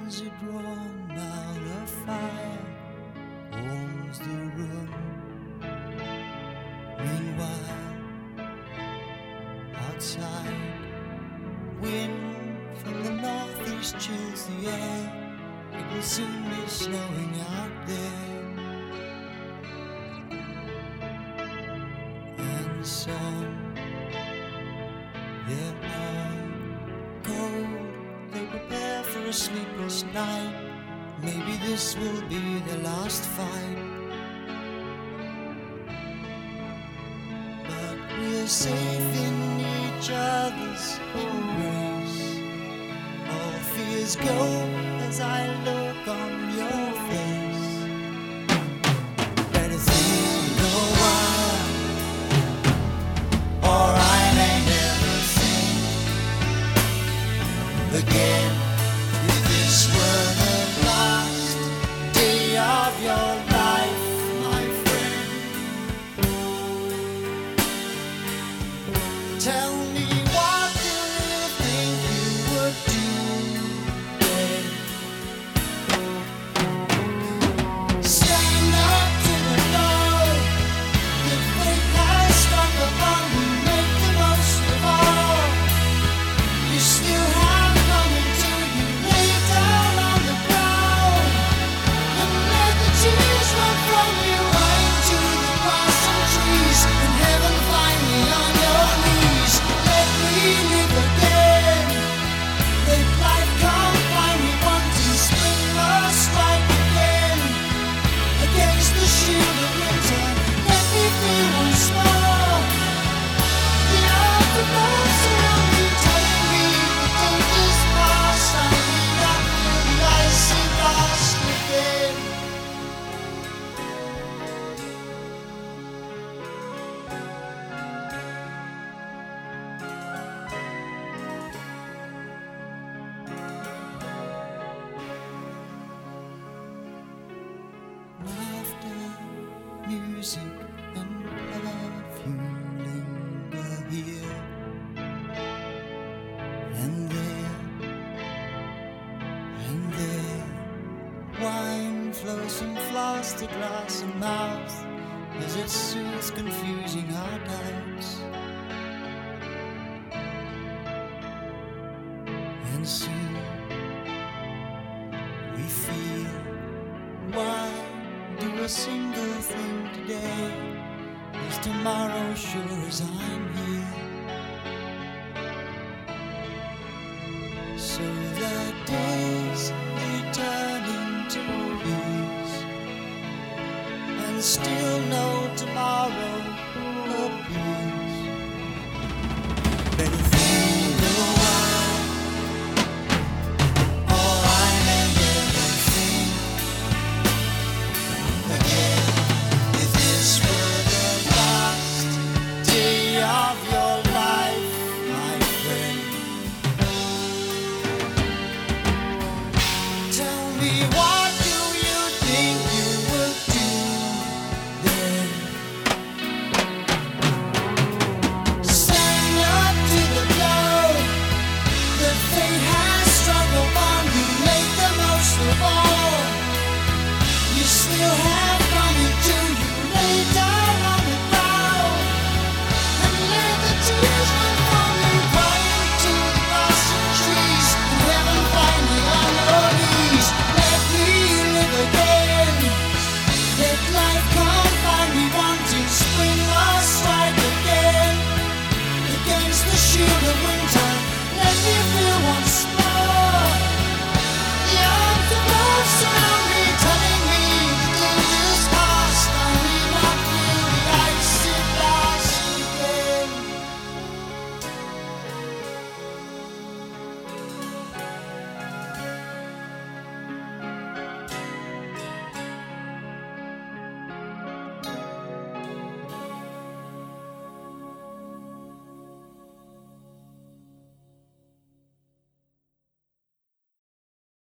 curtains are drawn, now the fire warms the room. Meanwhile, outside, wind from the northeast chills the air. It will soon be snowing out there. And some, there are cold, they prepare for a sleepless night. Maybe this will be the last fight. But we're safe in each other's embrace. All fears go as I look on your face. Better think a while, or I may never think again. If this were the last day of your life, my friend, tell me, what do you think you would do then? Stand up to the blow that fate has struck upon you. Make the most of all you still have coming to you. Lay down on the ground and let the tears run from you. Right to the grass and trees, and heaven find me on your knees. Let me live again. Let life come find me wanting. Spring must strike again against the shield of winter. Let me feel once more the aftermath around me. Take me, the death is past. I need not feel the icy blast within. Laughter, music, and perfume linger here and there, and there. Wine flows from flask to glass and mouth as it soothes confusing our doubts. And soon we feel, why do a single thing today? Is tomorrow sure as I'm here?